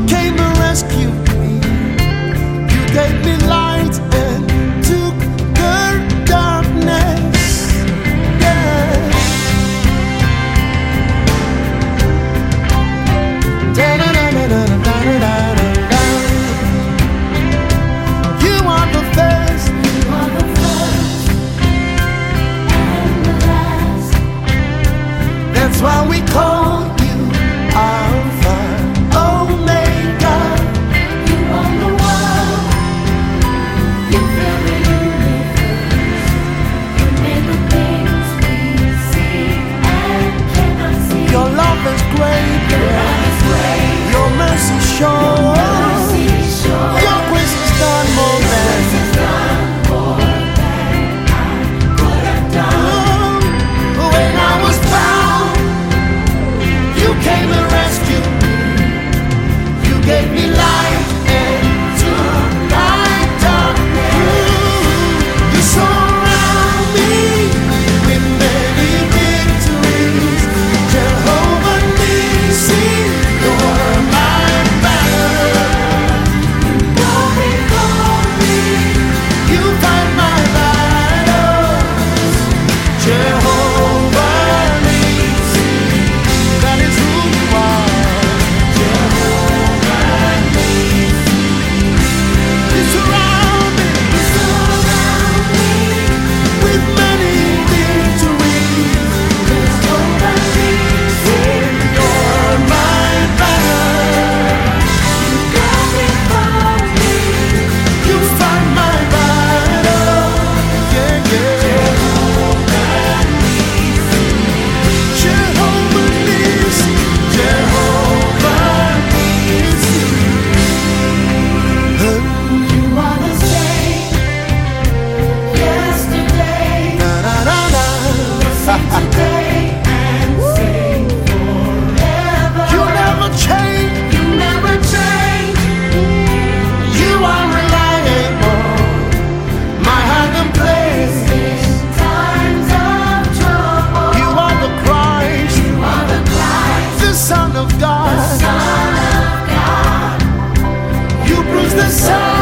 came to rescue me. You gave me light and took the darkness. Yeah. Da-da-da-da-da-da-da-da-da. You are the first, and the last. that's why we call you Alpha Omega. You own the world. You fill the universe. You made the things we see and cannot see. Your love is great, Your love is great. your mercy shows. Mercy shows. Your grace has done more than Grace has done more than I could have done. when I was bound. You came and rescued me. You gave me light and took my darkness. You surround me with many victories. Jehovah Nissi, you're my banner. Go before me. You fight my battles. Jehovah Nissi, that is who you are. Jehovah Nissi, you surround me with many victories. Jehovah Nissi. You're my banner. Go before me. You fight my battle. Yeah, yeah. Jehovah Nissi, Jehovah Nissi. You are the same yesterday, Da-da-da-da. same today, and same forever. You never change, You never change. you are reliable. My hiding place, In times of trouble, you are the Christ, you are the Christ, the Son of God. Son of God. You bruise the sun.